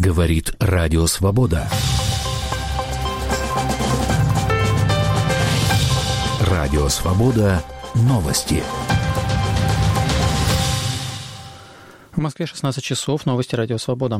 Говорит Радио Свобода. Радио Свобода. Новости. В Москве 16 часов. Новости Радио Свобода.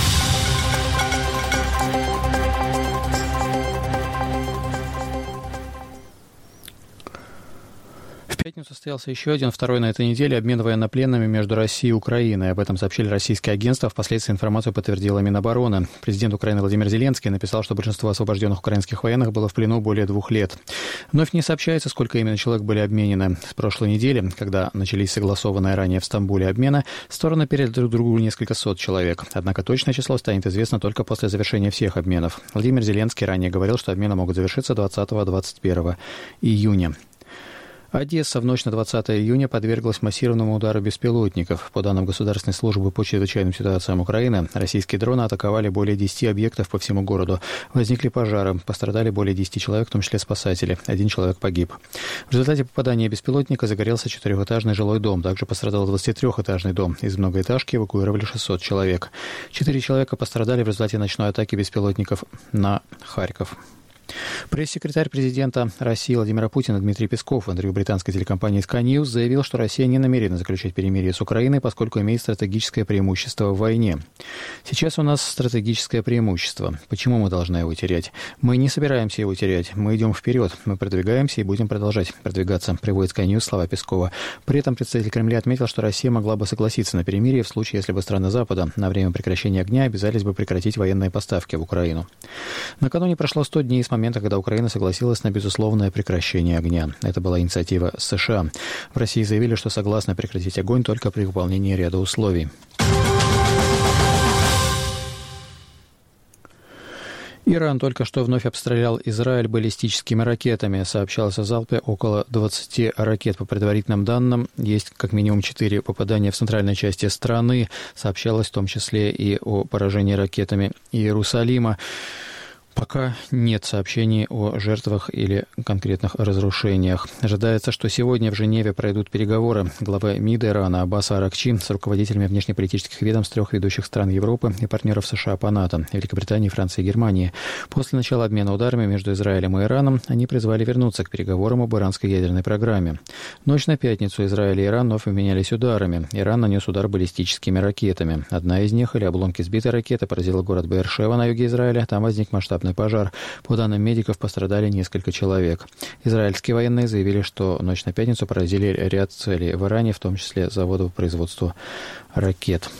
В пятницу состоялся еще один, второй на этой неделе, обмен военнопленными между Россией и Украиной. Об этом сообщили российские агентства. Впоследствии информацию подтвердила Минобороны. Президент Украины Владимир Зеленский написал, что большинство освобожденных украинских военных было в плену более 2 лет. Вновь не сообщается, сколько именно человек были обменены. С прошлой недели, когда начались согласованные ранее в Стамбуле обмены, стороны передали друг другу несколько сот человек. Однако точное число станет известно только после завершения всех обменов. Владимир Зеленский ранее говорил, что обмены могут завершиться 20-21 июня. Одесса в ночь на 20 июня подверглась массированному удару беспилотников. По данным Государственной службы по чрезвычайным ситуациям Украины, российские дроны атаковали более 10 объектов по всему городу. Возникли пожары, пострадали более 10 человек, в том числе спасатели. 1 человек погиб. В результате попадания беспилотника загорелся 4-этажный жилой дом. Также пострадал 23-этажный дом. Из многоэтажки эвакуировали 600 человек. 4 человека пострадали в результате ночной атаки беспилотников на Харьков. Пресс-секретарь президента России Владимира Путина Дмитрий Песков в интервью британской телекомпании Sky News заявил, что Россия не намерена заключать перемирие с Украиной, поскольку имеет стратегическое преимущество в войне. Сейчас у нас стратегическое преимущество. Почему мы должны его терять? Мы не собираемся его терять. Мы идем вперед. Мы продвигаемся и будем продолжать продвигаться, приводит Sky News слова Пескова. При этом представитель Кремля отметил, что Россия могла бы согласиться на перемирие в случае, если бы страны Запада на время прекращения огня обязались бы прекратить военные поставки в Украину. Накануне прошло 100 дней с момента, когда Украина согласилась на безусловное прекращение огня. Это была инициатива США. В России заявили, что согласны прекратить огонь только при выполнении ряда условий. Иран только что вновь обстрелял Израиль баллистическими ракетами. Сообщалось о залпе около 20 ракет. По предварительным данным, есть как минимум 4 попадания в центральной части страны. Сообщалось в том числе и о поражении ракетами Иерусалима. Пока нет сообщений о жертвах или конкретных разрушениях. Ожидается, что сегодня в Женеве пройдут переговоры главы МИД Ирана Аббаса Аракчи с руководителями внешнеполитических ведомств 3 ведущих стран Европы и партнеров США по НАТО, Великобритании, Франции и Германии. После начала обмена ударами между Израилем и Ираном они призвали вернуться к переговорам об иранской ядерной программе. Ночь на пятницу Израиль и Иран вновь обменялись ударами. Иран нанес удар баллистическими ракетами. Одна из них, или обломки сбитой ракеты, поразила город Беэр-Шева на юге Израиля. Там возник масштабный пожар. По данным медиков, пострадали несколько человек. Израильские военные заявили, что ночь на пятницу поразили ряд целей в Иране, в том числе заводы по производству ракет.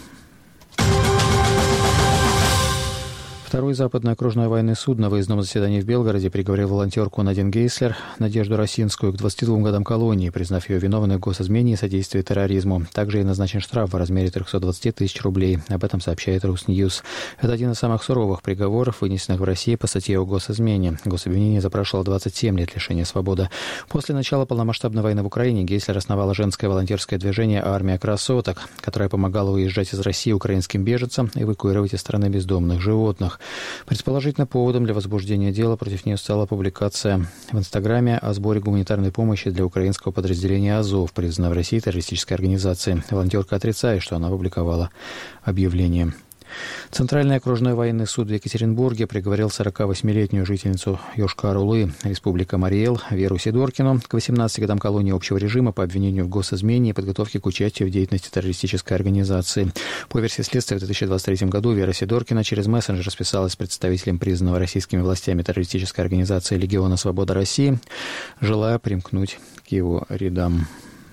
Второй западный окружной военный суд на выездном заседании в Белгороде приговорил волонтерку Надин Гейслер, Надежду Росинскую, к 22 годам колонии, признав ее виновной в госизмене и содействии терроризму. Также ей назначен штраф в размере 320 тысяч рублей. Об этом сообщает Русньюз. Это один из самых суровых приговоров, вынесенных в России по статье о госизмене. Гособвинение запрашивало 27 лет лишения свободы. После начала полномасштабной войны в Украине Гейслер основала женское волонтерское движение «Армия красоток», которое помогало уезжать из России украинским беженцам и эвакуировать из страны бездомных животных. Предположительно, поводом для возбуждения дела против нее стала публикация в Инстаграме о сборе гуманитарной помощи для украинского подразделения «Азов», признанного в России террористической организацией. Волонтерка отрицает, что она опубликовала объявление. Центральный окружной военный суд в Екатеринбурге приговорил 48-летнюю жительницу Йошкар-Олы, республика Мариэл, Веру Сидоркину к 18 годам колонии общего режима по обвинению в госизмене и подготовке к участию в деятельности террористической организации. По версии следствия, в 2023 году Вера Сидоркина через мессенджер списалась с представителем признанного российскими властями террористической организации «Легиона Свобода России», желая примкнуть к его рядам.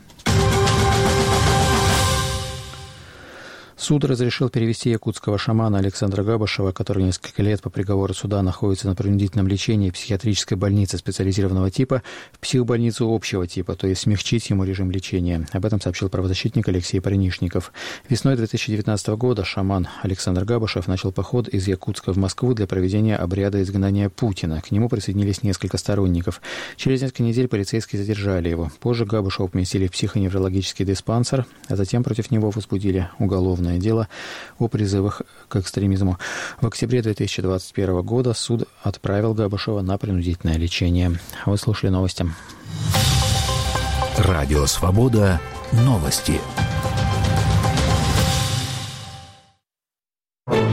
Суд разрешил перевести якутского шамана Александра Габышева, который несколько лет по приговору суда находится на принудительном лечении в психиатрической больнице специализированного типа, в психбольницу общего типа, то есть смягчить ему режим лечения. Об этом сообщил правозащитник Алексей Паренишников. Весной 2019 года шаман Александр Габышев начал поход из Якутска в Москву для проведения обряда изгнания Путина. К нему присоединились несколько сторонников. Через несколько недель полицейские задержали его. Позже Габышева поместили в психоневрологический диспансер, а затем против него возбудили уголовное дело о призывах к экстремизму. В октябре 2021 года суд отправил Габышева на принудительное лечение. Вы слушали новости. Радио «Свобода». Новости.